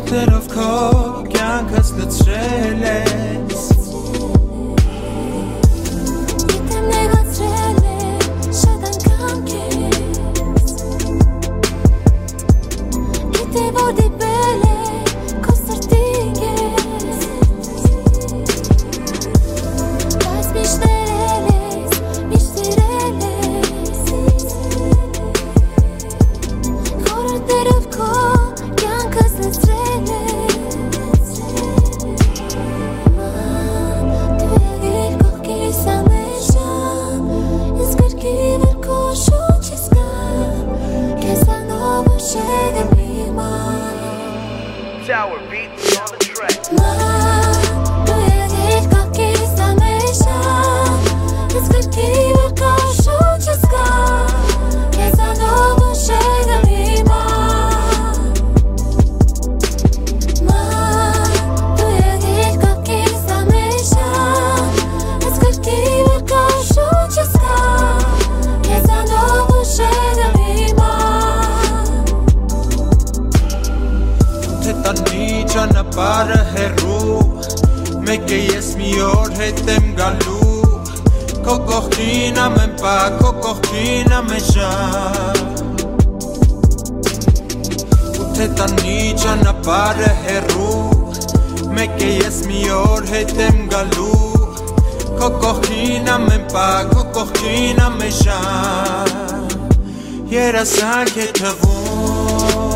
Խորհուրդներով քո կյանքս լցրել ես Գիտեմ նեղացրել է շատ անգամ քեզ Գիտեմ որ դիպել է քո սրտի կես Բայց միշտ ներել ես, միշտ սիրել ես Խորհուրդներով քո կյանքս լցրել ես Դու եղիր կողքիս ամեն ժամ Ես գրքի վեր քո շուրջս կամ Քեզանով ուշել եմ հիմա Tower beats on the track. Դու եղիր կողքիս ամեն ժամ Ես գրքի վեր քո շուրջս կամ Քեզանով ուշել եմ հիմա Դու եղիր կողքիս ամեն ժամ Ես գրքի վեր քո շուրջս կամ Քեզանով ուշել եմ հիմա Թե տանի ճանապարհը հեռու Մեկ է ես մի օր հետ եմ գալու Քո կողքին ամեն պահ, քո կողքին ամեն ժամ Ու թե տանի ճանապարհը հեռու Մեկ է ես մի օր հետ եմ գալու Քո կողքին ամեն պահ, քո կողքին ամեն ժամ Երազանք է թվում